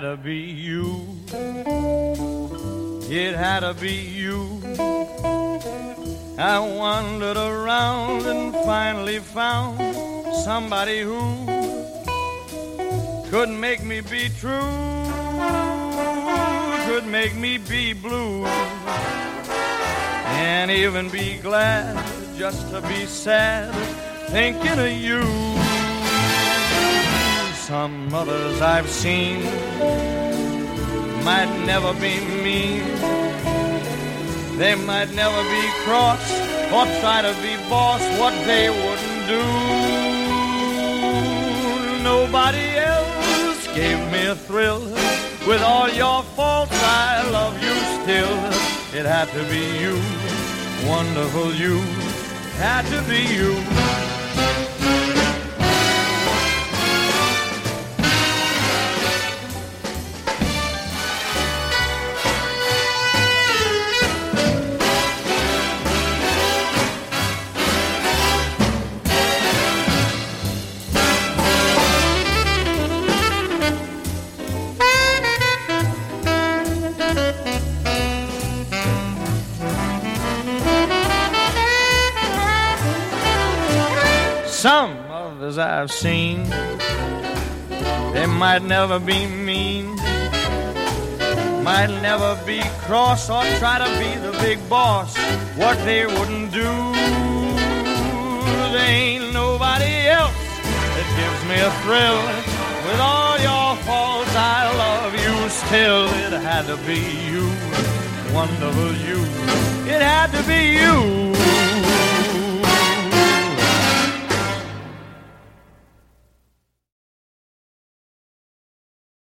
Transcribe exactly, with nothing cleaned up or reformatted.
had to be you. It had to be you. I wandered around and finally found somebody who could make me be true, could make me be blue, and even be glad just to be sad thinking of you. Some others I've seen might never be mean, they might never be cross or try to be boss, what they wouldn't do. Nobody else gave me a thrill. With all your faults, I love you still. It had to be you, wonderful you, had to be you. Some others I've seen, they might never be mean, might never be cross or try to be the big boss, what they wouldn't do. There ain't nobody else that gives me a thrill. With all your faults, I love you still. It had to be you, wonderful you. It had to be you.